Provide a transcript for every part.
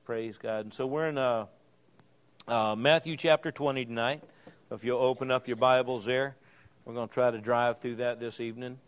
praise God. And so we're in Matthew chapter 20 tonight. If you'll open up your Bibles there, we're going to try to drive through that this evening.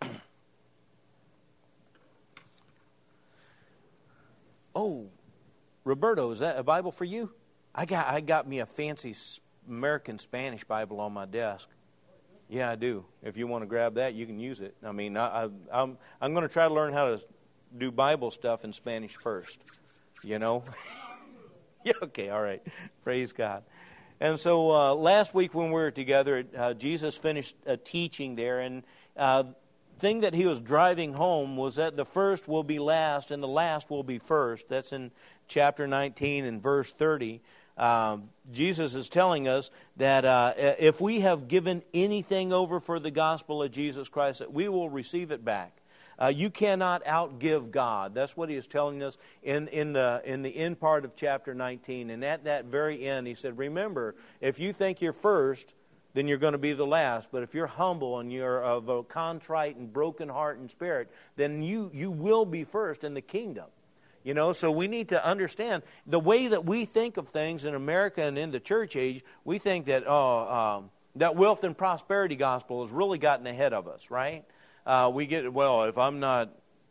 Oh, Roberto, is that a Bible for you? I got me a fancy American Spanish Bible on my desk. Yeah, I do. If you want to grab that, you can use it. I mean, I'm going to try to learn how to do Bible stuff in Spanish first. You know? Yeah, okay, all right. Praise God. And so last week when we were together, Jesus finished a teaching there, and thing that he was driving home was that the first will be last and the last will be first. That's in chapter 19 and verse 30. Jesus is telling us that if we have given anything over for the gospel of Jesus Christ, that we will receive it back. You cannot outgive God. That's what he is telling us in the end part of chapter 19. And at that very end, he said, remember, if you think you're first, then you're going to be the last. But if you're humble and you're of a contrite and broken heart and spirit, then you will be first in the kingdom. You know, so we need to understand the way that we think of things in America and in the church age. We think that that wealth and prosperity gospel has really gotten ahead of us, right? We get, well, if I'm not,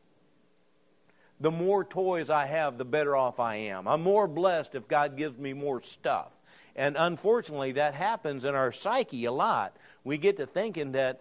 the more toys I have, the better off I am. I'm more blessed if God gives me more stuff. And unfortunately, that happens in our psyche a lot. We get to thinking that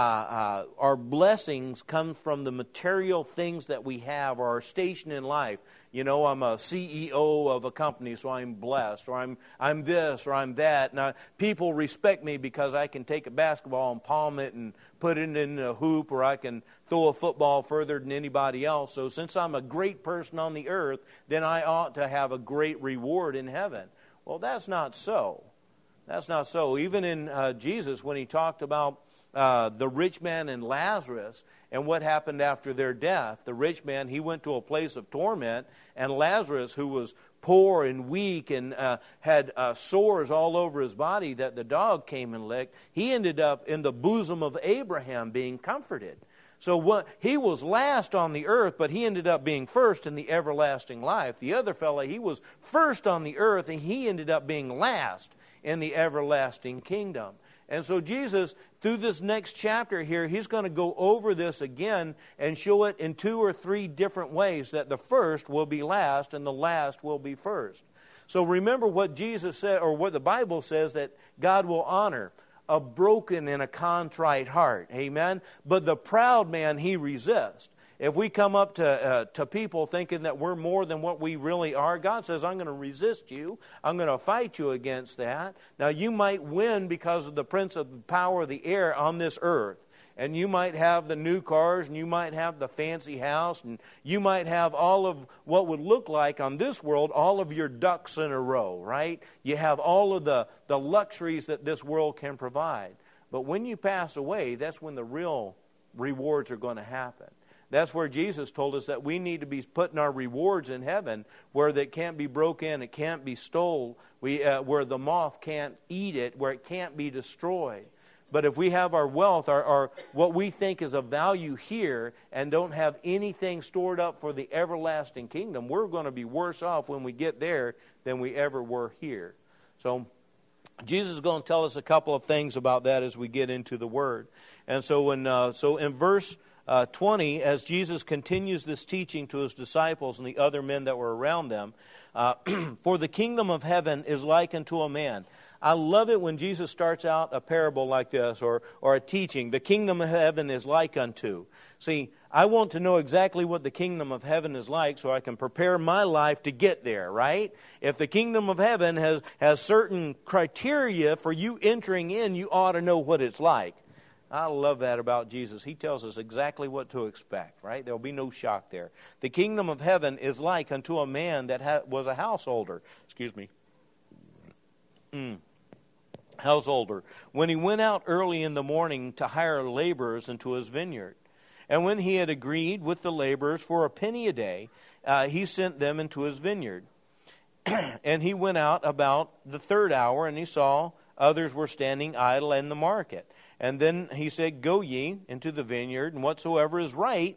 our blessings come from the material things that we have or our station in life. You know, I'm a CEO of a company, so I'm blessed, or I'm this, or I'm that. Now, people respect me because I can take a basketball and palm it and put it in a hoop, or I can throw a football further than anybody else. So since I'm a great person on the earth, then I ought to have a great reward in heaven. Well, that's not so. That's not so. Even in Jesus, when he talked about the rich man and Lazarus and what happened after their death, the rich man, he went to a place of torment, and Lazarus, who was poor and weak and had sores all over his body that the dog came and licked, he ended up in the bosom of Abraham being comforted. So he was last on the earth, but he ended up being first in the everlasting life. The other fellow, he was first on the earth, and he ended up being last in the everlasting kingdom. And so Jesus, through this next chapter here, he's going to go over this again and show it in 2 or 3 different ways, that the first will be last and the last will be first. So remember what Jesus said, or what the Bible says, that God will honor a broken and a contrite heart. Amen? But the proud man he resists. If we come up to people thinking that we're more than what we really are, God says, I'm going to resist you. I'm going to fight you against that. Now, you might win because of the prince of the power of the air on this earth. And you might have the new cars, and you might have the fancy house, and you might have all of what would look like on this world, all of your ducks in a row, right? You have all of the luxuries that this world can provide. But when you pass away, that's when the real rewards are going to happen. That's where Jesus told us that we need to be putting our rewards in heaven, where they can't be broke in, it can't be stole, where the moth can't eat it, where it can't be destroyed. But if we have our wealth, our what we think is of value here, and don't have anything stored up for the everlasting kingdom, we're going to be worse off when we get there than we ever were here. So Jesus is going to tell us a couple of things about that as we get into the Word. And so in verse 20, as Jesus continues this teaching to his disciples and the other men that were around them, for the kingdom of heaven is like unto a man. I love it when Jesus starts out a parable like this, or a teaching. The kingdom of heaven is like unto. See, I want to know exactly what the kingdom of heaven is like so I can prepare my life to get there, right? If the kingdom of heaven has certain criteria for you entering in, you ought to know what it's like. I love that about Jesus. He tells us exactly what to expect, right? There will be no shock there. The kingdom of heaven is like unto a man that was a householder. Householder. When he went out early in the morning to hire laborers into his vineyard. And when he had agreed with the laborers for a penny a day, he sent them into his vineyard. And he went out about the 3rd hour, and he saw others were standing idle in the market. And then he said, go ye into the vineyard, and whatever's right,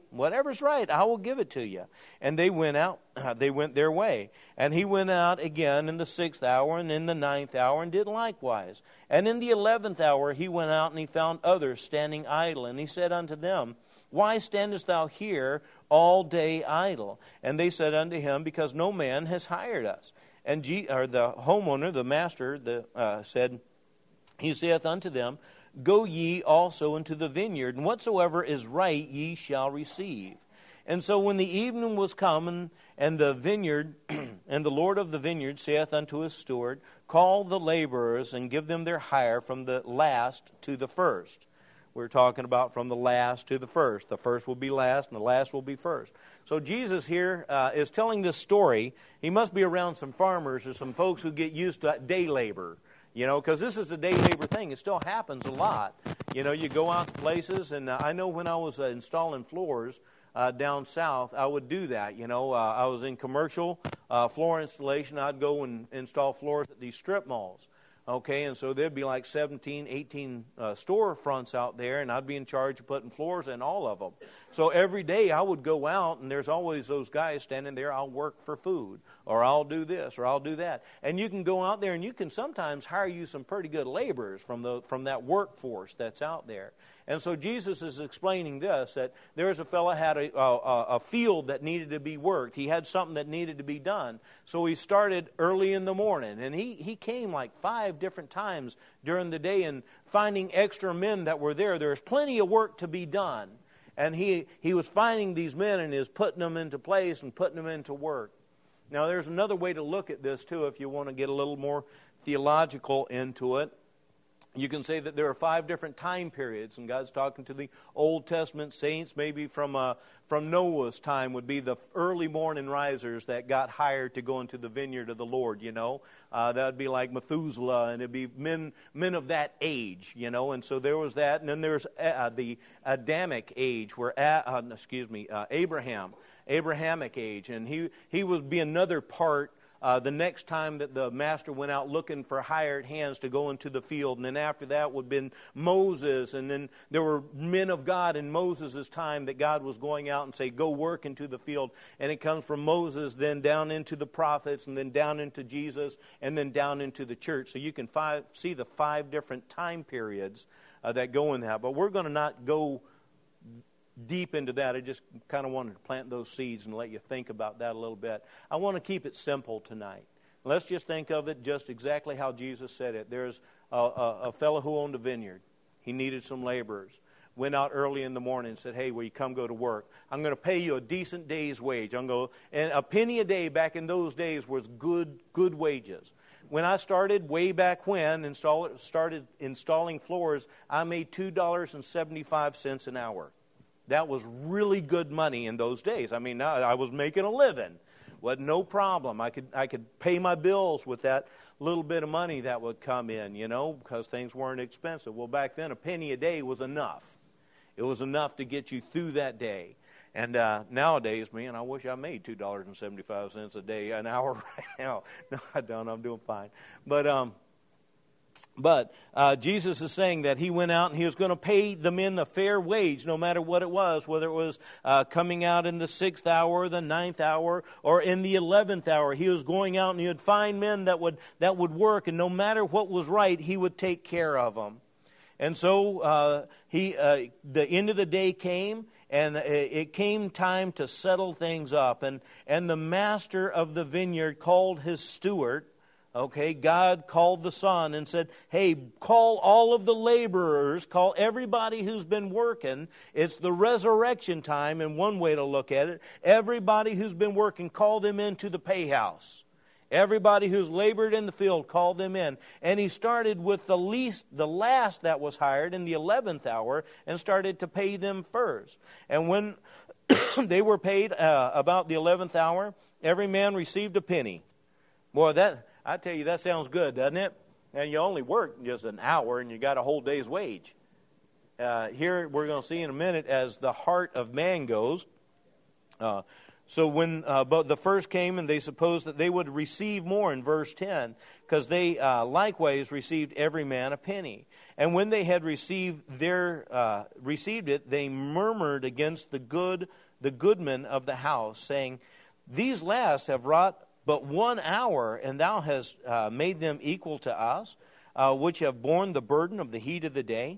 I will give it to you. And they went out, they went their way. And he went out again in the 6th hour, and in the 9th hour, and did likewise. And in the 11th hour he went out, and he found others standing idle. And he said unto them, why standest thou here all day idle? And they said unto him, because no man has hired us. And the homeowner, the master, said, he saith unto them, go ye also into the vineyard, and whatsoever is right ye shall receive. And so when the evening was come, and the vineyard, and the Lord of the vineyard saith unto his steward, call the laborers, and give them their hire from the last to the first. We're talking about from the last to the first. The first will be last, and the last will be first. So Jesus here is telling this story. He must be around some farmers or some folks who get used to day labor. You know, because this is a day labor thing. It still happens a lot. You know, you go out to places, and I know when I was installing floors down south, I would do that. You know, I was in commercial floor installation. I'd go and install floors at these strip malls. Okay, and so there'd be like 17, 18 storefronts out there, and I'd be in charge of putting floors in all of them. So every day I would go out, and there's always those guys standing there, I'll work for food, or I'll do this, or I'll do that. And you can go out there, and you can sometimes hire you some pretty good laborers from that workforce that's out there. And so Jesus is explaining this, that there's a fellow had a field that needed to be worked. He had something that needed to be done. So he started early in the morning. And he came like 5 different times during the day and finding extra men that were there. There's plenty of work to be done. And he was finding these men and he was putting them into place and putting them into work. Now there's another way to look at this too if you want to get a little more theological into it. You can say that there are 5 different time periods, and God's talking to the Old Testament saints, maybe from Noah's time would be the early morning risers that got hired to go into the vineyard of the Lord, you know. That would be like Methuselah, and it would be men of that age, you know. And so there was that, and then there's the Adamic age, where Abrahamic age, and he would be another part. The next time that the master went out looking for hired hands to go into the field. And then after that would have been Moses. And then there were men of God in Moses' time that God was going out and say, go work into the field. And it comes from Moses, then down into the prophets, and then down into Jesus, and then down into the church. So you can see the 5 different time periods that go in that. But we're going to not go deep into that. I just kind of wanted to plant those seeds and let you think about that a little bit. I want to keep it simple tonight. Let's just think of it just exactly how Jesus said it. There's a fellow who owned a vineyard. He needed some laborers. Went out early in the morning and said, hey, will you come go to work? I'm going to pay you a decent day's wage. And a penny a day back in those days was good wages. When I started way back when, started installing floors, I made $2.75 an hour. That was really good money in those days. I mean, I was making a living. Wasn't no problem. I could pay my bills with that little bit of money that would come in, you know, because things weren't expensive. Well, back then, a penny a day was enough. It was enough to get you through that day. And nowadays, man, I wish I made $2.75 a day an hour right now. No, I don't. I'm doing fine. But Jesus is saying that he went out and he was going to pay the men a fair wage, no matter what it was, whether it was coming out in the 6th hour, the 9th hour, or in the 11th hour. He was going out and he would find men that would work, and no matter what was right, he would take care of them. And so the end of the day came, and it came time to settle things up. And the master of the vineyard called his steward. Okay, God called the son and said, hey, call all of the laborers, call everybody who's been working. It's the resurrection time, and one way to look at it, everybody who's been working, call them into the pay house. Everybody who's labored in the field, call them in. And he started with the last that was hired in the 11th hour, and started to pay them first. And when they were paid about the 11th hour, every man received a penny. Boy, I tell you, that sounds good, doesn't it? And you only work just an hour, and you got a whole day's wage. Here we're going to see in a minute, as the heart of man goes, So when but the first came, and they supposed that they would receive more in verse 10, because they likewise received every man a penny. And when they had received it, they murmured against the goodman of the house, saying, These last have wrought but 1 hour, and thou hast made them equal to us, which have borne the burden of the heat of the day.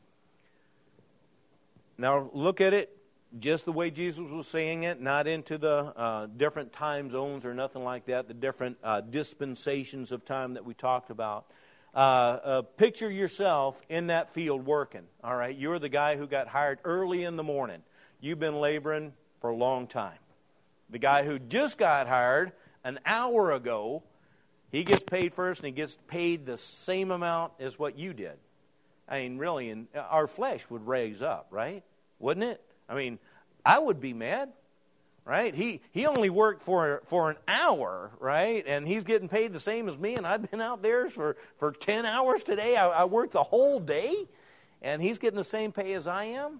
Now look at it just the way Jesus was saying it, not into the different time zones or nothing like that, the different dispensations of time that we talked about. Picture yourself in that field working, all right? You're the guy who got hired early in the morning. You've been laboring for a long time. The guy who just got hired an hour ago, he gets paid first, and he gets paid the same amount as what you did. I mean, really, our flesh would raise up, right? Wouldn't it? I mean, I would be mad, right? He only worked for an hour, right? And he's getting paid the same as me, and I've been out there for 10 hours today. I worked the whole day, and he's getting the same pay as I am?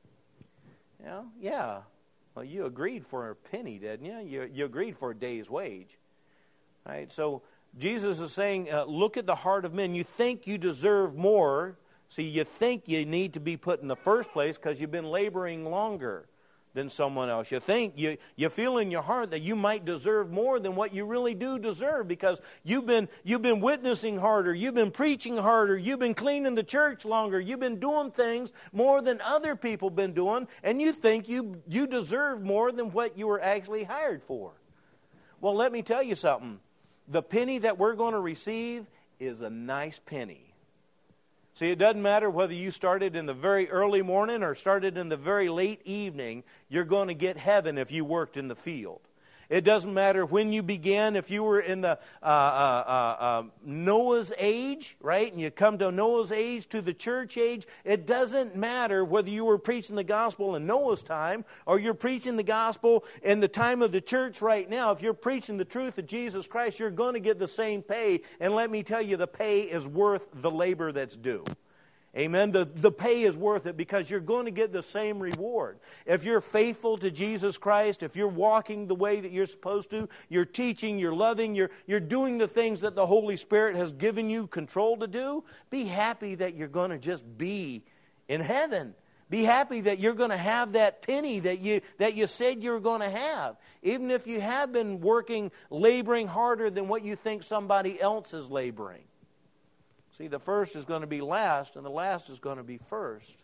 Yeah. Well, you agreed for a penny, didn't you? You agreed for a day's wage, right? So Jesus is saying, look at the heart of men. You think you deserve more. See, you think you need to be put in the first place because you've been laboring longer than someone else. You think, you feel in your heart that you might deserve more than what you really do deserve because you've been witnessing harder, you've been preaching harder, you've been cleaning the church longer, you've been doing things more than other people been doing, and you think you deserve more than what you were actually hired for. Well, let me tell you something. The penny that we're going to receive is a nice penny. See, it doesn't matter whether you started in the very early morning or started in the very late evening, you're going to get heaven if you worked in the field. It doesn't matter when you began, if you were in the Noah's age, right, and you come to Noah's age, to the church age. It doesn't matter whether you were preaching the gospel in Noah's time or you're preaching the gospel in the time of the church right now. If you're preaching the truth of Jesus Christ, you're going to get the same pay. And let me tell you, the pay is worth the labor that's due. Amen. The pay is worth it because you're going to get the same reward. If you're faithful to Jesus Christ, if you're walking the way that you're supposed to, you're teaching, you're loving, you're doing the things that the Holy Spirit has given you control to do, be happy that you're going to just be in heaven. Be happy that you're going to have that penny that you said you were going to have. Even if you have been working, laboring harder than what you think somebody else is laboring. See, the first is going to be last, and the last is going to be first.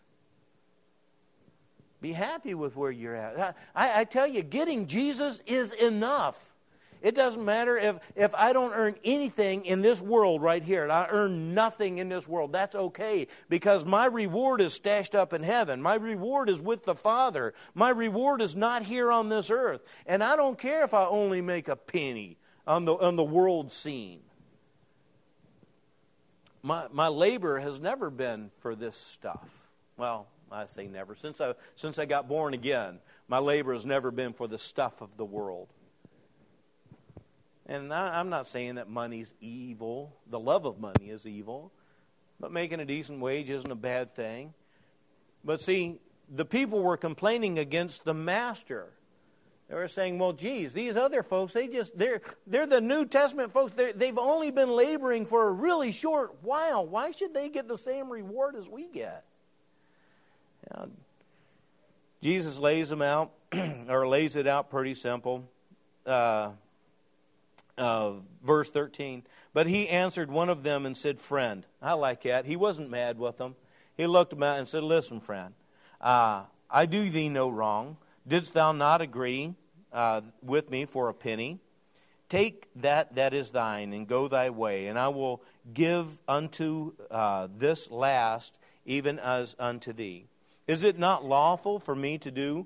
Be happy with where you're at. I tell you, getting Jesus is enough. It doesn't matter if I don't earn anything in this world right here, and I earn nothing in this world. That's okay, because my reward is stashed up in heaven. My reward is with the Father. My reward is not here on this earth. And I don't care if I only make a penny on the world scene. My labor has never been for this stuff. Well, I say never. Since I got born again, my labor has never been for the stuff of the world. And I'm not saying that money's evil. The love of money is evil. But making a decent wage isn't a bad thing. But see, the people were complaining against the master. They were saying, well, geez, these other folks, they're the New Testament folks. They've only been laboring for a really short while. Why should they get the same reward as we get? Now, Jesus lays them out, or lays it out pretty simple. Verse 13. But he answered one of them and said, friend. I like that. He wasn't mad with them. He looked them out and said, listen, friend, I do thee no wrong. Didst thou not agree with me for a penny? Take that is thine, and go thy way, and I will give unto this last, even as unto thee. Is it not lawful for me to do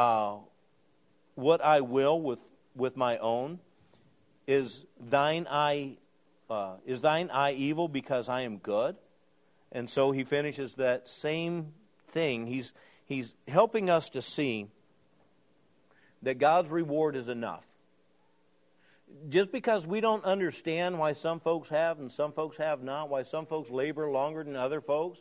what I will with my own? Is thine eye evil because I am good? And so he finishes that same thing. He's helping us to see that God's reward is enough. Just because we don't understand why some folks have and some folks have not, why some folks labor longer than other folks,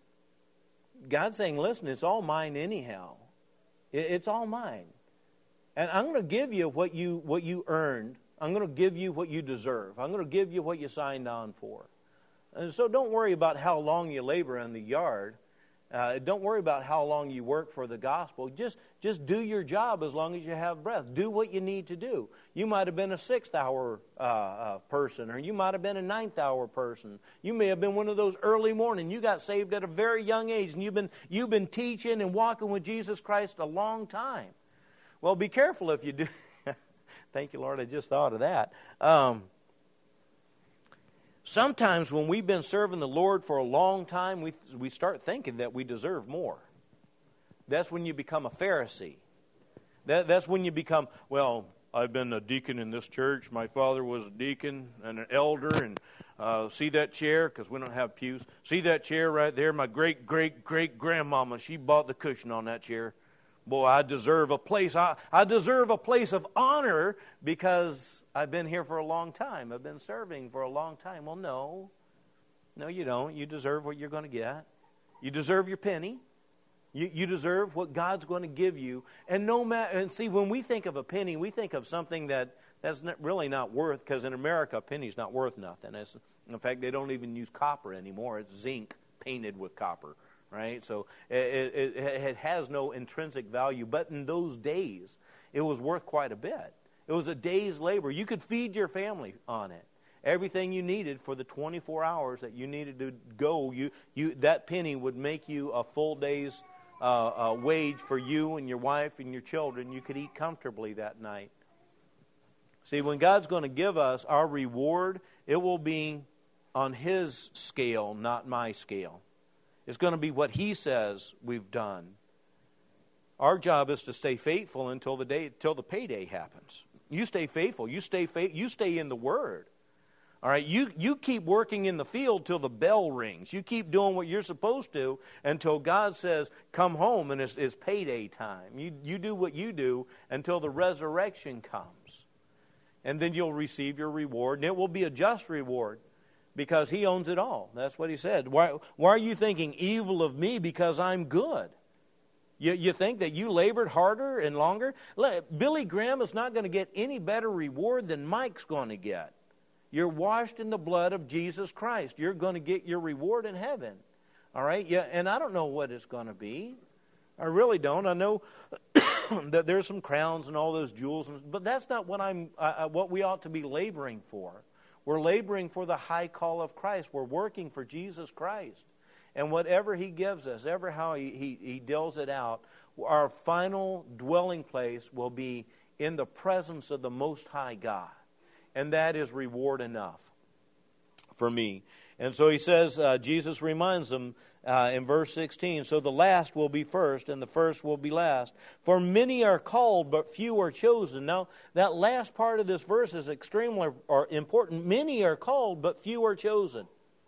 God's saying, listen, it's all mine anyhow. It's all mine. And I'm going to give you what you earned. I'm going to give you what you deserve. I'm going to give you what you signed on for. And so don't worry about how long you labor in the yard. Don't worry about how long you work for the gospel. Just do your job as long as you have breath. Do what you need to do. You might have been a 6th hour person, or you might have been a 9th hour person. You may have been one of those early morning. You got saved at a very young age, and you've been teaching and walking with Jesus Christ a long time. Well, be careful if you do. Thank you, Lord. I just thought of that. Sometimes when we've been serving the Lord for a long time, we start thinking that we deserve more. That's when you become a Pharisee. That's when you become, well, I've been a deacon in this church. My father was a deacon and an elder. And see that chair? Because we don't have pews. See that chair right there? My great-great-great-grandmama, she bought the cushion on that chair. Boy, I deserve a place. I deserve a place of honor because I've been here for a long time. I've been serving for a long time. Well, no. No, you don't. You deserve what you're going to get. You deserve your penny. You deserve what God's going to give you. And see, when we think of a penny, we think of something that's really not worth, because in America, a penny's not worth nothing. In fact, they don't even use copper anymore. It's zinc painted with copper. Right? So it has no intrinsic value. But in those days, it was worth quite a bit. It was a day's labor. You could feed your family on it. Everything you needed for the 24 hours that you needed to go, that penny would make you a full day's wage for you and your wife and your children. You could eat comfortably that night. See, when God's going to give us our reward, it will be on His scale, not my scale. It's going to be what He says we've done. Our job is to stay faithful until the payday happens. You stay faithful. You stay in the Word. All right. You keep working in the field till the bell rings. You keep doing what you're supposed to until God says, "Come home," and it's payday time. You do what you do until the resurrection comes, and then you'll receive your reward, and it will be a just reward. Because He owns it all. That's what He said. Why are you thinking evil of me because I'm good? You think that you labored harder and longer? Billy Graham is not going to get any better reward than Mike's going to get. You're washed in the blood of Jesus Christ. You're going to get your reward in heaven. All right? Yeah, and I don't know what it's going to be. I really don't. I know that there's some crowns and all those jewels, but that's not what we ought to be laboring for. We're laboring for the high call of Christ. We're working for Jesus Christ. And whatever He gives us, ever how He deals it out, our final dwelling place will be in the presence of the Most High God. And that is reward enough for me. And so He says, Jesus reminds them in verse 16, so the last will be first, and the first will be last. For many are called, but few are chosen. Now, that last part of this verse is extremely important. Many are called, but few are chosen.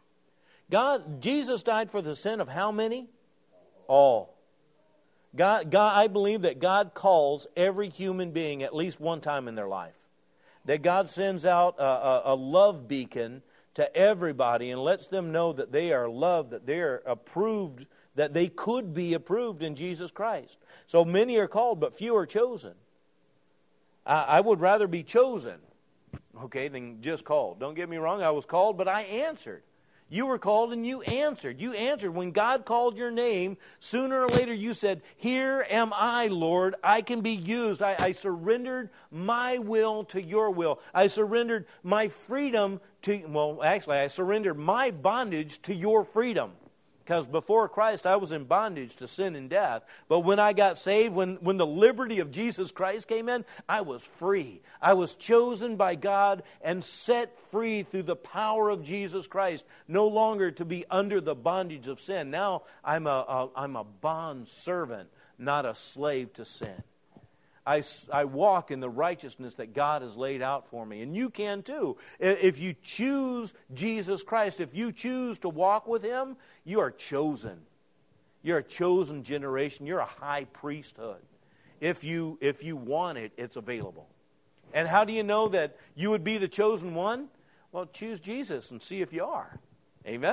Jesus died for the sin of how many? All. God, I believe that God calls every human being at least one time in their life. That God sends out a love beacon to everybody and lets them know that they are loved, that they are approved, that they could be approved in Jesus Christ. So many are called, but few are chosen. I would rather be chosen, than just called. Don't get me wrong, I was called, but I answered. You were called and you answered. You answered. When God called your name, sooner or later you said, "Here am I, Lord. I can be used." I surrendered my will to your will. I surrendered my freedom I surrendered my bondage to your freedom. Because before Christ, I was in bondage to sin and death. But when I got saved, when the liberty of Jesus Christ came in, I was free. I was chosen by God and set free through the power of Jesus Christ, no longer to be under the bondage of sin. Now I'm a bond servant, not a slave to sin. I walk in the righteousness that God has laid out for me. And you can too. If you choose Jesus Christ, if you choose to walk with Him, you are chosen. You're a chosen generation. You're a high priesthood. If you want it, it's available. And how do you know that you would be the chosen one? Well, choose Jesus and see if you are. Amen?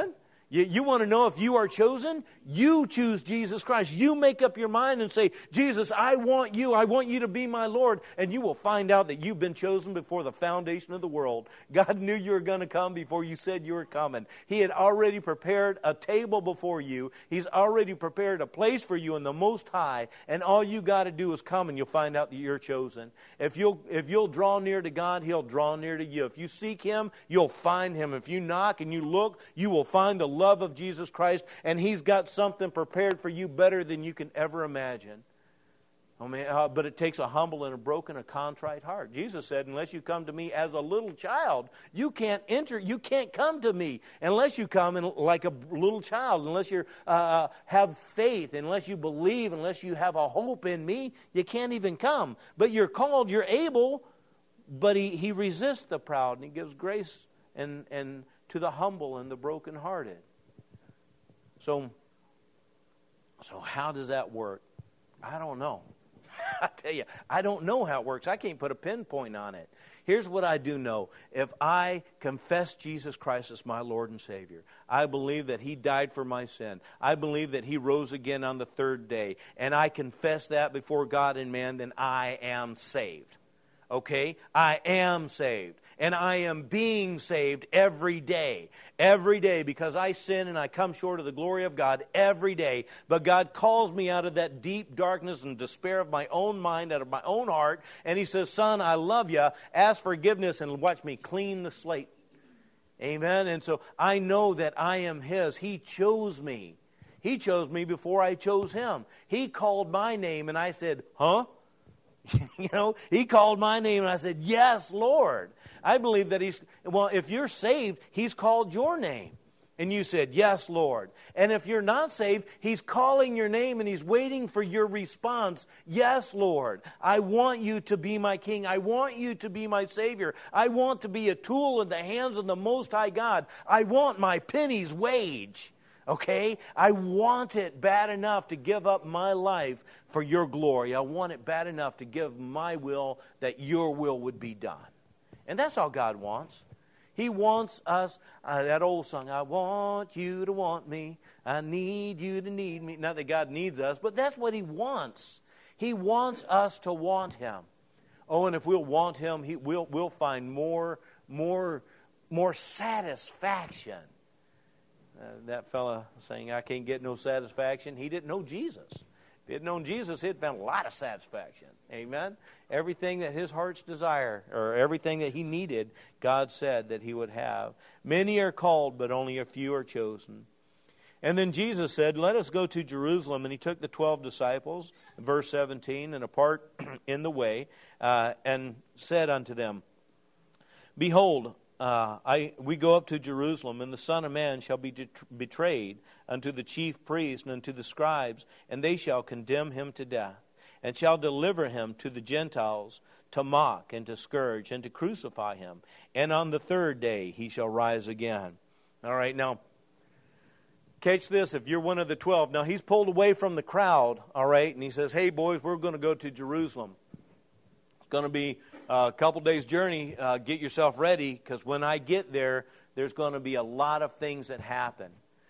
You want to know if you are chosen? You choose Jesus Christ. You make up your mind and say, Jesus, I want you. I want you to be my Lord. And you will find out that you've been chosen before the foundation of the world. God knew you were going to come before you said you were coming. He had already prepared a table before you. He's already prepared a place for you in the Most High. And all you got to do is come and you'll find out that you're chosen. If you'll draw near to God, He'll draw near to you. If you seek Him, you'll find Him. If you knock and you look, you will find the love of Jesus Christ, and He's got something prepared for you better than you can ever imagine. But it takes a humble and a broken, a contrite heart. Jesus said, unless you come to me as a little child, you can't come to me unless you come like a little child, unless you have faith, unless you believe, unless you have a hope in me, you can't even come. But you're called, you're able, but He resists the proud, and He gives grace and to the humble and the brokenhearted. So how does that work? I don't know. I tell you, I don't know how it works. I can't put a pinpoint on it. Here's what I do know. If I confess Jesus Christ as my Lord and Savior, I believe that He died for my sin. I believe that He rose again on the third day, and I confess that before God and man, then I am saved. Okay? I am saved. And I am being saved every day. Every day, because I sin and I come short of the glory of God every day. But God calls me out of that deep darkness and despair of my own mind, out of my own heart. And He says, son, I love you. Ask forgiveness and watch me clean the slate. Amen? And so I know that I am His. He chose me. He chose me before I chose Him. He called my name and I said, huh? He called my name and I said, yes, Lord. I believe that if you're saved, He's called your name. And you said, yes, Lord. And if you're not saved, He's calling your name and He's waiting for your response. Yes, Lord. I want you to be my King. I want you to be my Savior. I want to be a tool in the hands of the Most High God. I want my penny's wage. Okay? I want it bad enough to give up my life for your glory. I want it bad enough to give my will that your will would be done. And that's all God wants. He wants us, that old song, I want you to want me. I need you to need me. Not that God needs us, but that's what He wants. He wants us to want Him. Oh, and if we'll want Him, we'll find more satisfaction. That fella saying, I can't get no satisfaction, he didn't know Jesus. If he had known Jesus, he'd found a lot of satisfaction. Amen? Everything that his heart's desire, or everything that he needed, God said that he would have. Many are called, but only a few are chosen. And then Jesus said, let us go to Jerusalem. And He took the 12 disciples, verse 17, and apart in the way, and said unto them, behold, we go up to Jerusalem, and the Son of Man shall be betrayed unto the chief priests and unto the scribes, and they shall condemn Him to death, and shall deliver Him to the Gentiles to mock and to scourge and to crucify Him. And on the third day He shall rise again. All right, now, catch this if you're one of the 12. Now, He's pulled away from the crowd, all right, and He says, hey, boys, we're going to go to Jerusalem. It's going to be a couple days' journey. Get yourself ready, because when I get there, there's going to be a lot of things that happen.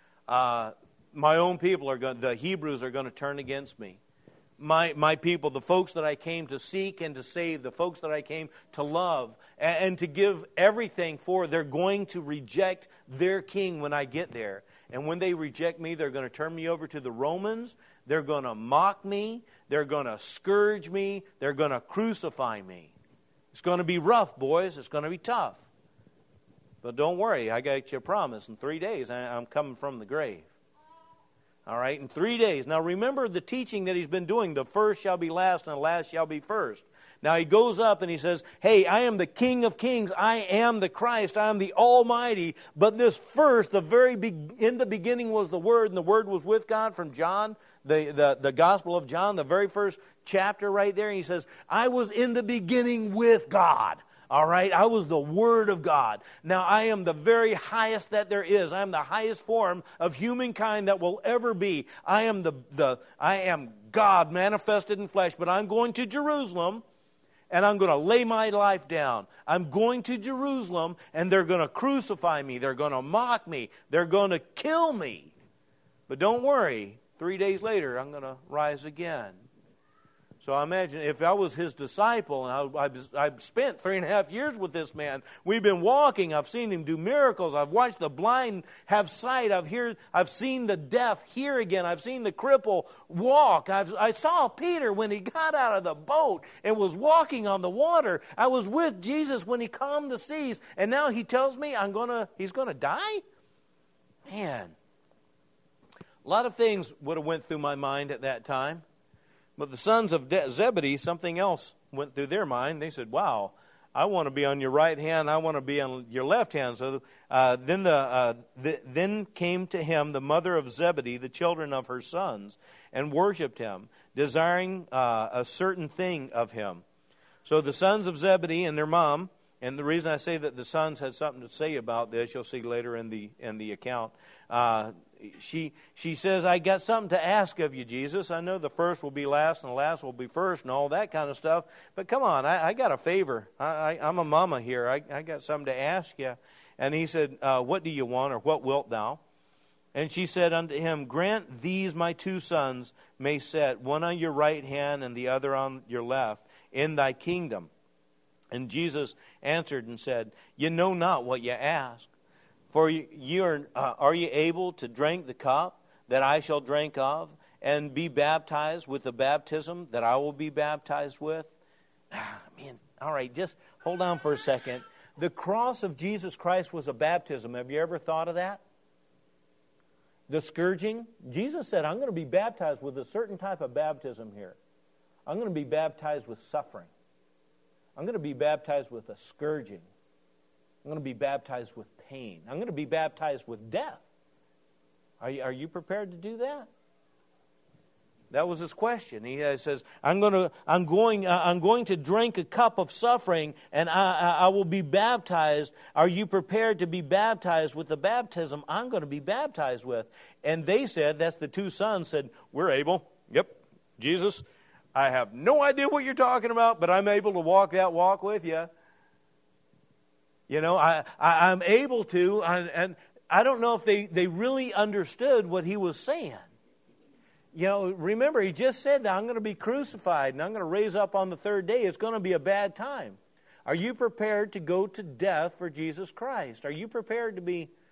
My own people the Hebrews are going to turn against me. My people, the folks that I came to seek and to save, the folks that I came to love and to give everything for, they're going to reject their king when I get there. And when they reject me, they're going to turn me over to the Romans. They're going to mock me. They're going to scourge me. They're going to crucify me. It's going to be rough, boys. It's going to be tough. But don't worry, I got you a promise. In 3 days, I'm coming from the grave. All right, in 3 days. Now remember the teaching that He's been doing. The first shall be last, and the last shall be first. Now He goes up and He says, hey, I am the King of Kings. I am the Christ. I am the Almighty. But this first, in the beginning was the Word, and the Word was with God, from John, the Gospel of John, the very first chapter right there. And He says, I was in the beginning with God. All right, I was the Word of God. Now I am the very highest that there is. I am the highest form of humankind that will ever be. I am I am God manifested in flesh. But I'm going to Jerusalem, and I'm going to lay my life down. I'm going to Jerusalem, and they're going to crucify me. They're going to mock me. They're going to kill me. But don't worry, 3 days later, I'm going to rise again. So I imagine if I was his disciple, and I've spent 3.5 years with this man, we've been walking, I've seen him do miracles, I've watched the blind have sight, I've seen the deaf hear again, I've seen the cripple walk, I saw Peter when he got out of the boat and was walking on the water. I was with Jesus when he calmed the seas, and now he tells me he's going to die? Man, a lot of things would have went through my mind at that time. But the sons of Zebedee, something else went through their mind. They said, wow, I want to be on your right hand, I want to be on your left hand. So then came to him the mother of Zebedee, the children of her sons, and worshipped him, desiring a certain thing of him. So the sons of Zebedee and their mom, and the reason I say that the sons had something to say about this, you'll see later in the account, she says, I got something to ask of you, Jesus. I know the first will be last and the last will be first and all that kind of stuff. But come on, I got a favor. I'm a mama here. I got something to ask you. And he said, what do you want, or what wilt thou? And she said unto him, grant these my 2 sons may sit, one on your right hand and the other on your left, in thy kingdom. And Jesus answered and said, you know not what you ask. For are you able to drink the cup that I shall drink of, and be baptized with the baptism that I will be baptized with? Man, all right, just hold on for a second. The cross of Jesus Christ was a baptism. Have you ever thought of that? The scourging. Jesus said, I'm going to be baptized with a certain type of baptism here. I'm going to be baptized with suffering. I'm going to be baptized with a scourging. I'm going to be baptized with pain. I'm going to be baptized with death. Are you prepared to do that? That was his question. He says, I'm going to drink a cup of suffering, and I will be baptized. Are you prepared to be baptized with the baptism I'm going to be baptized with? And they said, that's the 2 sons, said, we're able. Yep, Jesus, I have no idea what you're talking about, but I'm able to walk that walk with you. You know, I'm able to, and I don't know if they really understood what he was saying. You know, remember, he just said that I'm going to be crucified and I'm going to raise up on the 3rd day. It's going to be a bad time. Are you prepared to go to death for Jesus Christ? Are you prepared to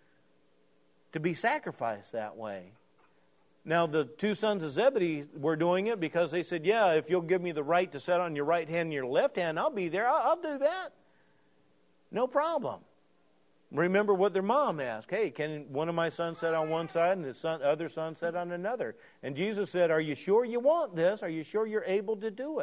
be sacrificed that way? Now, the 2 sons of Zebedee were doing it because they said, yeah, if you'll give me the right to sit on your right hand and your left hand, I'll be there. I'll do that. No problem. Remember what their mom asked. Hey, can one of my sons sit on one side and the other son sit on another? And Jesus said, are you sure you want this? Are you sure you're able to do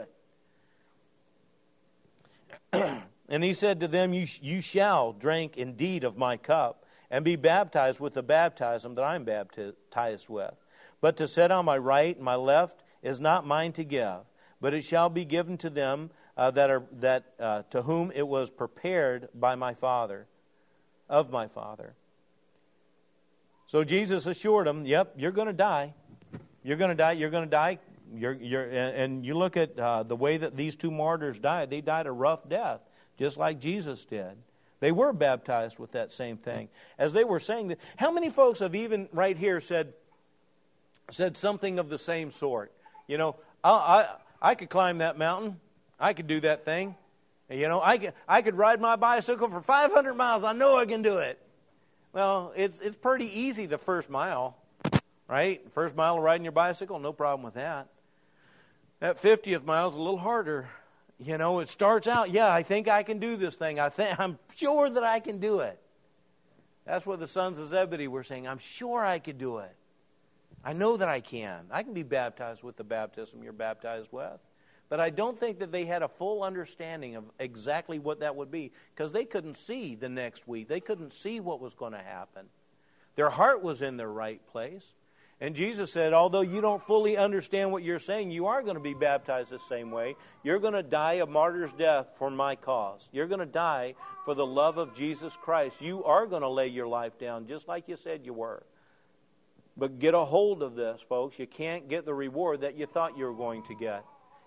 it? And he said to them, you shall drink indeed of my cup and be baptized with the baptism that I'm baptized with. But to sit on my right and my left is not mine to give, but it shall be given to them to whom it was prepared by my Father, of my Father. So Jesus assured them, yep, you're going to die. You're going to die. You're going to die. And you look at the way that these 2 martyrs died. They died a rough death, just like Jesus did. They were baptized with that same thing. As they were saying that, how many folks have even right here said something of the same sort? You know, I could climb that mountain. I could do that thing. You know, I could ride my bicycle for 500 miles. I know I can do it. Well, it's pretty easy the first mile, right? First mile of riding your bicycle, no problem with that. That 50th mile is a little harder. You know, it starts out, yeah, I think I can do this thing. I'm sure that I can do it. That's what the sons of Zebedee were saying. I'm sure I could do it. I know that I can. I can be baptized with the baptism you're baptized with. But I don't think that they had a full understanding of exactly what that would be, because they couldn't see the next week. They couldn't see what was going to happen. Their heart was in the right place. And Jesus said, although you don't fully understand what you're saying, you are going to be baptized the same way. You're going to die a martyr's death for my cause. You're going to die for the love of Jesus Christ. You are going to lay your life down just like you said you were. But get a hold of this, folks. You can't get the reward that you thought you were going to get.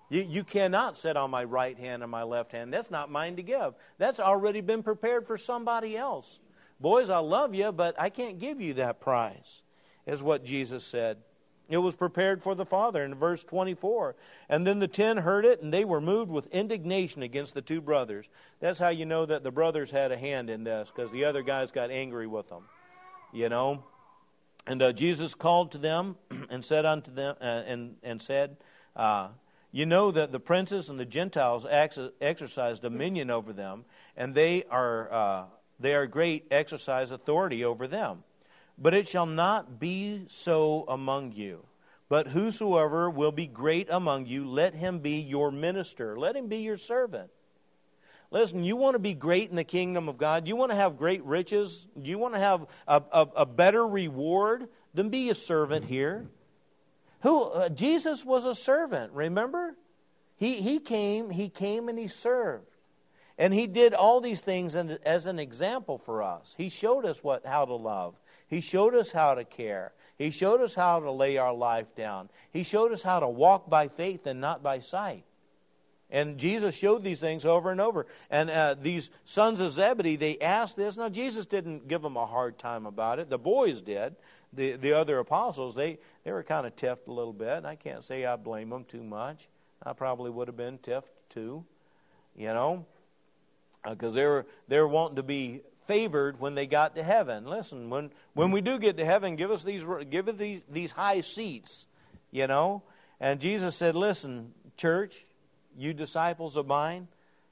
You cannot sit on my right hand and my left hand. That's not mine to give. That's already been prepared for somebody else. Boys, I love you, but I can't give you that prize, is what Jesus said. It was prepared for the Father in verse 24. And then the 10 heard it, and they were moved with indignation against the two brothers. That's how you know that the brothers had a hand in this, because the other guys got angry with them. You know? And Jesus called to them and said unto them, and said, you know that the princes and the Gentiles exercise dominion over them, and they are great, exercise authority over them. But it shall not be so among you. But whosoever will be great among you, let him be your minister. Let him be your servant. Listen, you want to be great in the kingdom of God? You want to have great riches? You want to have a better reward? Then be a servant here. Jesus was a servant, remember? He came and he served. And he did all these things as an example for us. He showed us how to love. He showed us how to care. He showed us how to lay our life down. He showed us how to walk by faith and not by sight. And Jesus showed these things over and over. And these sons of Zebedee, they asked this. Now, Jesus didn't give them a hard time about it. The boys did. The other apostles, they were kind of tiffed a little bit. I can't say I blame them too much. I probably would have been tiffed too, you know, because they were wanting to be favored when they got to heaven. Listen, when we do get to heaven, give us these high seats, you know. And Jesus said, listen, church, you disciples of mine,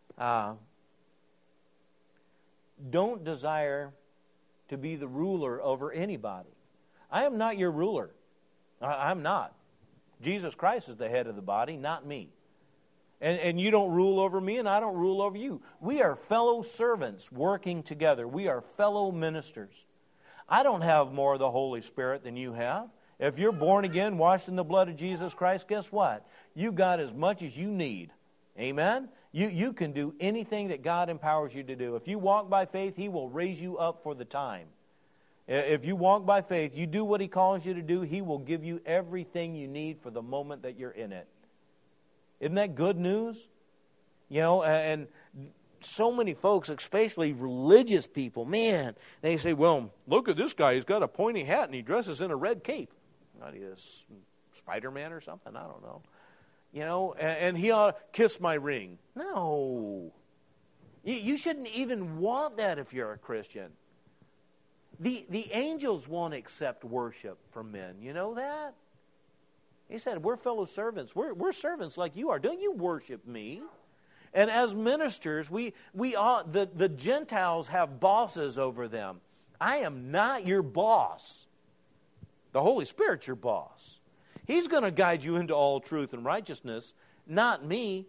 don't desire to be the ruler over anybody. I am not your ruler. I'm not. Jesus Christ is the head of the body, not me. And you don't rule over me, and I don't rule over you. We are fellow servants working together. We are fellow ministers. I don't have more of the Holy Spirit than you have. If you're born again, washed in the blood of Jesus Christ, guess what? You got as much as you need. Amen? You can do anything that God empowers you to do. If you walk by faith, He will raise you up for the time. If you walk by faith, you do what He calls you to do, He will give you everything you need for the moment that you're in it. Isn't that good news? You know, and so many folks, especially religious people, man, they say, well, look at this guy. He's got a pointy hat and he dresses in a red cape. Not he is Spider-Man or something? I don't know. You know, and he ought to kiss my ring. No. You shouldn't even want that if you're a Christian. The angels won't accept worship from men. You know that? He said, we're fellow servants. We're servants like you are. Don't you worship me? And as ministers, the Gentiles have bosses over them. I am not your boss. The Holy Spirit's your boss. He's going to guide you into all truth and righteousness, not me.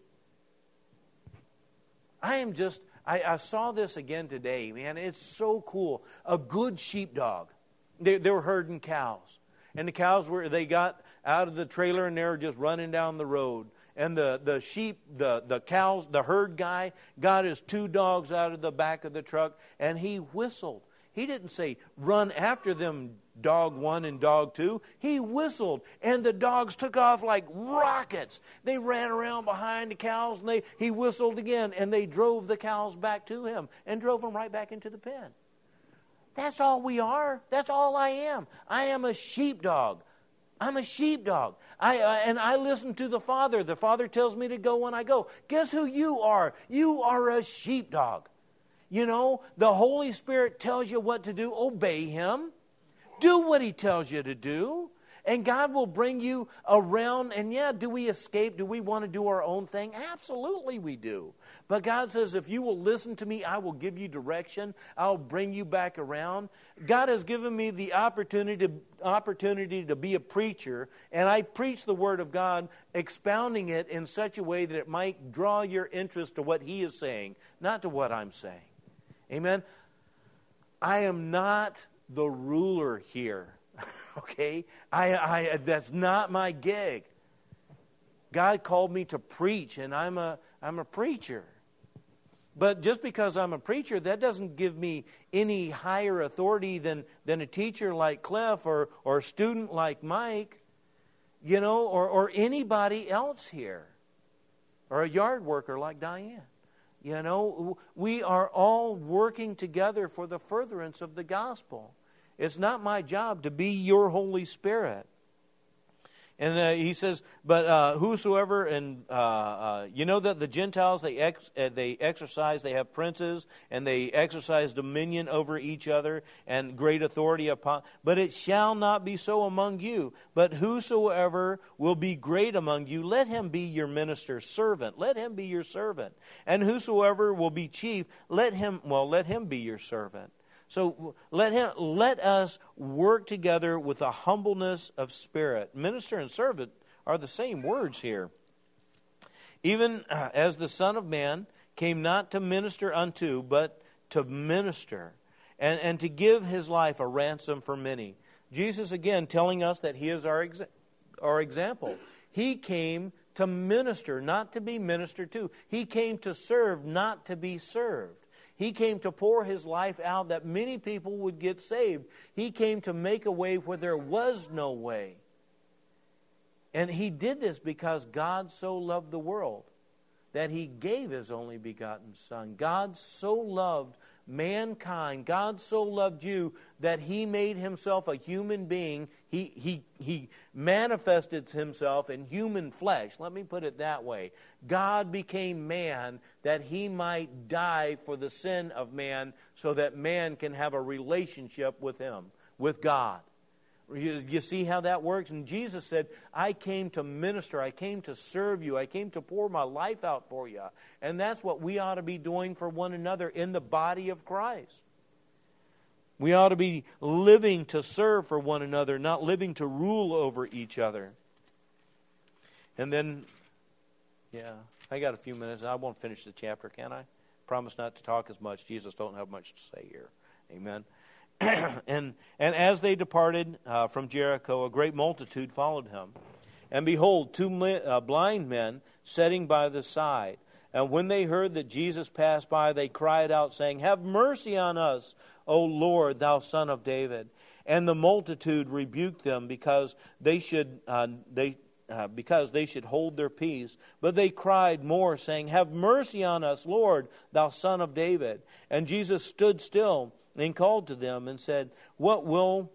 I saw this again today, man. It's so cool. A good sheepdog. They were herding cows. And the cows they got out of the trailer and they were just running down the road. And the sheep, the cows, the herd guy got his two dogs out of the back of the truck and he whistled. He didn't say, run after them, dog one and dog two. He whistled, and the dogs took off like rockets. They ran around behind the cows, and he whistled again, and they drove the cows back to him and drove them right back into the pen. That's all we are. That's all I am. I am a sheepdog. I'm a sheepdog. And I listen to the Father. The Father tells me to go when I go. Guess who you are? You are a sheepdog. You know, the Holy Spirit tells you what to do. Obey Him. Do what He tells you to do. And God will bring you around. And yeah, do we escape? Do we want to do our own thing? Absolutely we do. But God says, if you will listen to me, I will give you direction. I'll bring you back around. God has given me the opportunity to be a preacher. And I preach the Word of God, expounding it in such a way that it might draw your interest to what He is saying, not to what I'm saying. Amen? I am not the ruler here. Okay? That's not my gig. God called me to preach, and I'm a preacher. But just because I'm a preacher, that doesn't give me any higher authority than a teacher like Cliff or a student like Mike, you know, or anybody else here. or a yard worker like Diane. You know, we are all working together for the furtherance of the gospel. It's not my job to be your Holy Spirit. And he says, but whosoever, and you know that the Gentiles, they exercise, they have princes, and they exercise dominion over each other, and great authority upon. But it shall not be so among you. But whosoever will be great among you, let him be your minister's servant. Let him be your servant. And whosoever will be chief, let him be your servant. So let us work together with a humbleness of spirit. Minister and servant are the same words here. Even as the Son of Man came not to minister unto, but to minister, and to give his life a ransom for many. Jesus again telling us that he is our example. He came to minister, not to be ministered to. He came to serve, not to be served. He came to pour his life out that many people would get saved. He came to make a way where there was no way. And he did this because God so loved the world that he gave his only begotten Son. God so loved mankind. God so loved you that he made himself a human being. He manifested himself in human flesh. Let me put it that way. God became man that he might die for the sin of man so that man can have a relationship with him, with God. You see how that works? And Jesus said, I came to minister, I came to serve you, I came to pour my life out for you. And that's what we ought to be doing for one another in the body of Christ. We ought to be living to serve for one another, not living to rule over each other. And then, I got a few minutes. I won't finish the chapter, can I? Promise not to talk as much. Jesus don't have much to say here. Amen. And as they departed from Jericho, a great multitude followed him. And behold, two blind men sitting by the side. And when they heard that Jesus passed by, they cried out, saying, Have mercy on us, O Lord, thou Son of David. And the multitude rebuked them because they should hold their peace. But they cried more, saying, Have mercy on us, Lord, thou Son of David. And Jesus stood still and called to them and said, What will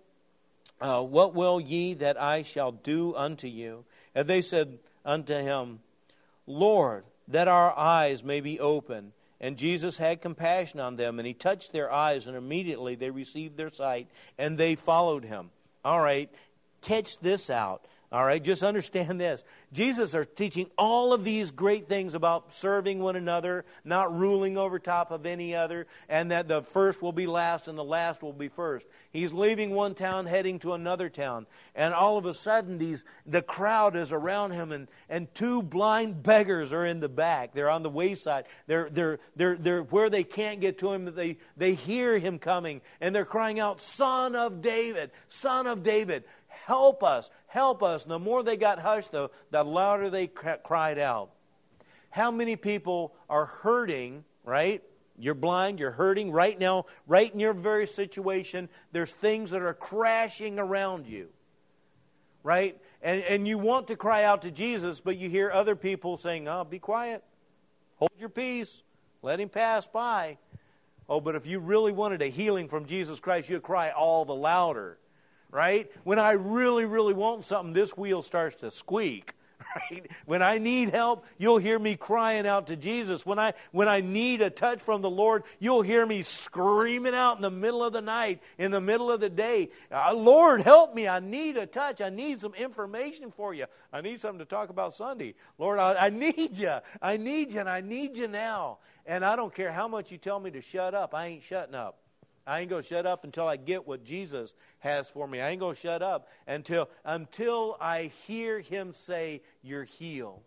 ye that I shall do unto you? And they said unto him, Lord, that our eyes may be open. And Jesus had compassion on them, and he touched their eyes, and immediately they received their sight, and they followed him. All right, catch this out. All right, just understand this. Jesus is teaching all of these great things about serving one another, not ruling over top of any other, and that the first will be last and the last will be first. He's leaving one town, heading to another town, and all of a sudden the crowd is around him, and two blind beggars are in the back. They're on the wayside. They're where they can't get to him. They hear him coming, and they're crying out, Son of David, Son of David. Help us, help us. And the more they got hushed, the louder they cried out. How many people are hurting, right? You're blind, you're hurting right now, right in your very situation. There's things that are crashing around you, right? And you want to cry out to Jesus, but you hear other people saying, oh, be quiet, hold your peace, let him pass by. Oh, but if you really wanted a healing from Jesus Christ, you'd cry all the louder. Right? When I really, really want something, this wheel starts to squeak. Right? When I need help, you'll hear me crying out to Jesus. When I need a touch from the Lord, you'll hear me screaming out in the middle of the night, in the middle of the day. Lord, help me. I need a touch. I need some information for you. I need something to talk about Sunday. Lord, I need you. I need you, and I need you now. And I don't care how much you tell me to shut up. I ain't shutting up. I ain't going to shut up until I get what Jesus has for me. I ain't going to shut up until I hear him say, you're healed.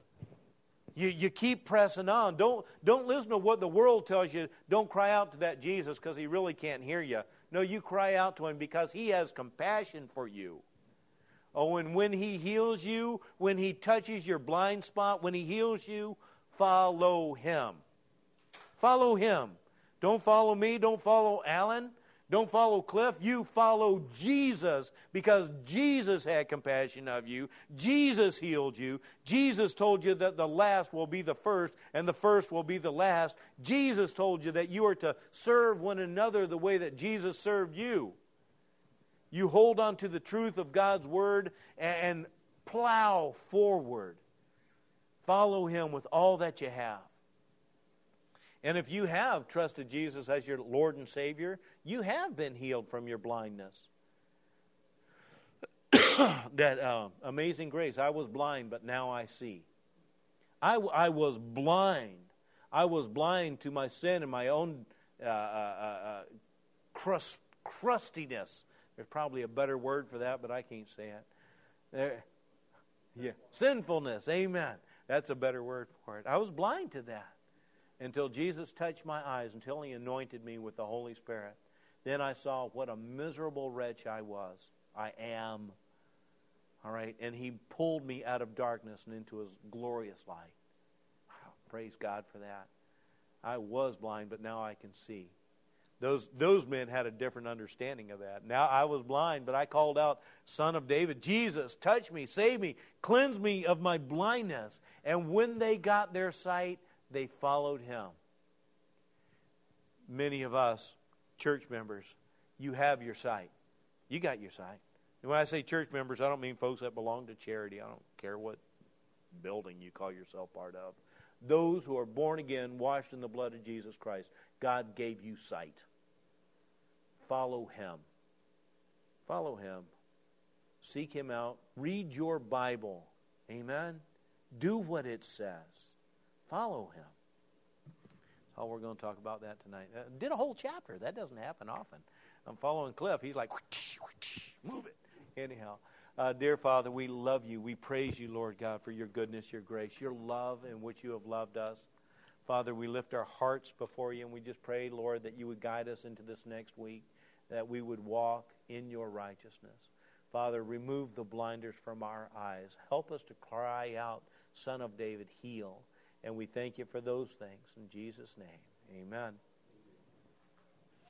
You keep pressing on. Don't listen to what the world tells you. Don't cry out to that Jesus because he really can't hear you. No, you cry out to him because he has compassion for you. Oh, and when he heals you, when he touches your blind spot, when he heals you, follow him. Follow him. Don't follow me. Don't follow Alan. Don't follow Cliff. You follow Jesus because Jesus had compassion of you. Jesus healed you. Jesus told you that the last will be the first and the first will be the last. Jesus told you that you are to serve one another the way that Jesus served you. You hold on to the truth of God's Word and plow forward. Follow Him with all that you have. And if you have trusted Jesus as your Lord and Savior, you have been healed from your blindness. That amazing grace. I was blind, but now I see. I was blind. I was blind to my sin and my own crustiness. There's probably a better word for that, but I can't say it. Sinfulness. Amen. That's a better word for it. I was blind to that. Until Jesus touched my eyes, until He anointed me with the Holy Spirit. Then I saw what a miserable wretch I was. I am. All right? And He pulled me out of darkness and into His glorious light. Praise God for that. I was blind, but now I can see. Those men had a different understanding of that. Now I was blind, but I called out, Son of David, Jesus, touch me, save me, cleanse me of my blindness. And when they got their sight, they followed Him. Many of us, church members, you have your sight. You got your sight. And when I say church members, I don't mean folks that belong to charity. I don't care what building you call yourself part of. Those who are born again, washed in the blood of Jesus Christ, God gave you sight. Follow Him. Follow Him. Seek Him out. Read your Bible. Amen? Do what it says. Follow Him. That's all we're going to talk about that tonight. Did a whole chapter. That doesn't happen often. I'm following Cliff. He's like, move it. Anyhow, dear Father, we love You. We praise You, Lord God, for Your goodness, Your grace, Your love in which You have loved us. Father, we lift our hearts before You, and we just pray, Lord, that You would guide us into this next week, that we would walk in Your righteousness. Father, remove the blinders from our eyes. Help us to cry out, Son of David, heal. And we thank You for those things. In Jesus' name, amen.